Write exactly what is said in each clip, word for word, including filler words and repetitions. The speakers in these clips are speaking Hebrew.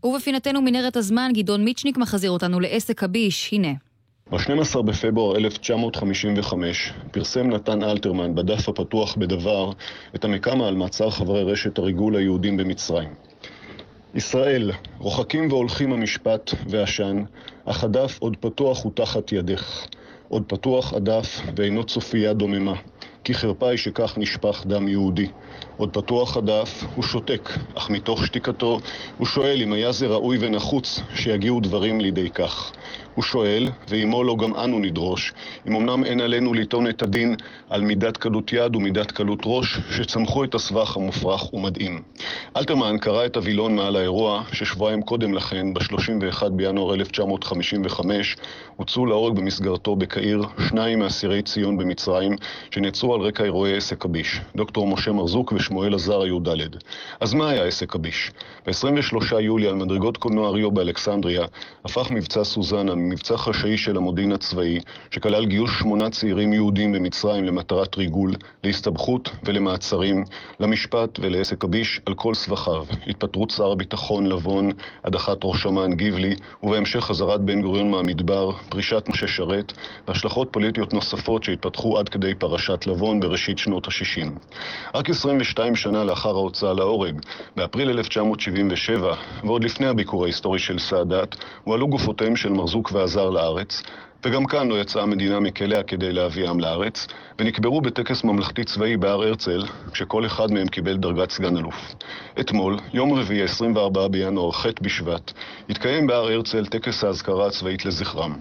ובפינתנו מנהרת הזמן, גדעון מיצ'ניק מחזיר אותנו לעסק הביש. הנה. ב-שנים עשר בפברואר אלף תשע מאות חמישים וחמש פרסם נתן אלתרמן בדף הפתוח בדבר את המקמה על מעצר חברי רשת הריגול היהודים במצרים. ישראל, רוחקים והולכים המשפט והשן, אך הדף עוד פתוח ותחת ידך. עוד פתוח הדף ואינו צופייה דוממה, כי חרפה היא שכך נשפך דם יהודי. עוד פתוח הדף, הוא שותק, אך מתוך שתיקתו הוא שואל אם היה זה ראוי ונחוץ שיגיעו דברים לידי כך. הוא שואל, ועמו לא גם אנו נדרוש, אם אמנם אין עלינו לטעון את הדין על מידת קלות יד ומידת קלות ראש שצמחו את הסבך המופרך ומדהים. אלתרמן קרא את הווילון מעל האירוע ששבועיים קודם לכן, ב-שלושים ואחד בינואר אלף תשע מאות חמישים וחמש, הוצאו להורג במסגרתו בקהיר שניים מאסירי ציון במצרים שנעצרו על רקע אירועי עסק הביש, דוקטור משה מרזוק ושמואל עזר הי"ד. אז מה היה עסק הביש? ב-עשרים ושלושה יולי על מדרגות קולנוע ריו באלכסנדריה הפך מבצע סוזנה ממבצע חשאי של המודיעין הצבאי שכלל גיוס שמונה צעירים יהודים במצרים למטרת ריגול, להסתבכות ולמעצרים, למשפט ולעסק הביש על כל סבכיו, התפטרות שר הביטחון לבון, הדחת ראש אמ"ן גיבלי ובהמשך חזרת בן גוריון מהמדבר, פרישת משה שרת והשלכות פוליטיות נוספות שהתפתחו עד כדי פרשת לבון בראשית שנות ה-שישים. רק עשרים ושתיים שנה לאחר ההוצאה להורג, באפריל אלף תשע מאות שבעים ושבע, ועוד לפני הביקור ההיסטורי של סאדאת, הועלו גופותיהם של מרזוק ועזר לארץ, וגם כאן לא יצאה המדינה מכליה כדי להביאם לארץ, ונקברו בטקס ממלכתי צבאי בהר הרצל, כשכל אחד מהם קיבל דרגת סגן אלוף. אתמול, יום רביעי עשרים וארבעה בינואר ח' בשבט, התקיים בהר הרצל טקס ההזכרה הצבאית לזכרם.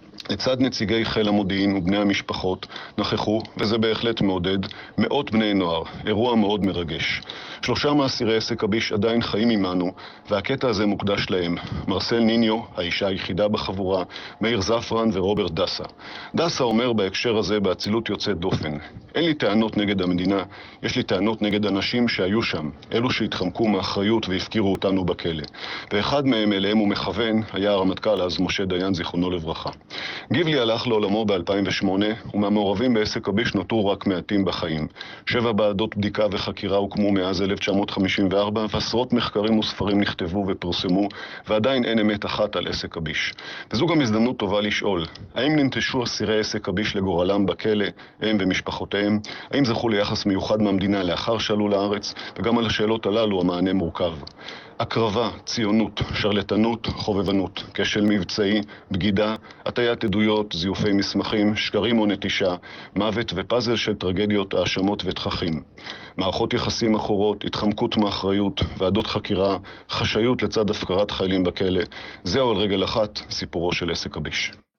לצד נציגי חיל המודיעין ובני המשפחות נכחו, וזה בהחלט מעודד, מאות בני נוער, אירוע מאוד מרגש. שלושה מאסירי עסק הביש עדיין חיים עמנו, והקטע הזה מוקדש להם. מרסל ניניו, האישה היחידה בחבורה, מאיר זפרן ורוברט דסה. דסה אומר בהקשר הזה באצילות יוצאת דופן. אין לי טענות נגד המדינה, יש לי טענות נגד אנשים שהיו שם, אלו שהתחמקו מאחריות והפקירו אותנו בכלא. ואחד מהם אליהם הוא מכוון, היה הרמטכ"ל אז משה דיין זיכרונו לברכה. גיבלי הלך לעולמו ב-אלפיים ושמונה, ומהמעורבים בעסק הביש נותרו רק מעטים בחיים. שבע ועדות בדיקה וחקירה הוקמו מאז אלף תשע מאות חמישים וארבע, ועשרות מחקרים וספרים נכתבו ופרסמו, ועדיין אין אמת אחת על עסק הביש. וזו גם הזדמנות טובה לשאול, האם ננטשו אסירי עסק הביש לגורלם בכלא, הם ומשפחותיהם? האם זכו ליחס מיוחד מהמדינה לאחר שעלו לארץ? וגם על השאלות הללו המענה מורכב. הקרבה, ציונות, שרלטנות, חובבנות, כשל מבצעי, בגידה, הטיית עדויות, זיופי מסמכים, שקרים או נטישה, מוות ופאזל של טרגדיות, האשמות ותככים. מערכות יחסים אחורות, התחמקות מאחריות, ועדות חקירה, חשאיות לצד הפקרת חיילים בכלא. זהו על רגל אחת סיפורו של עסק הביש.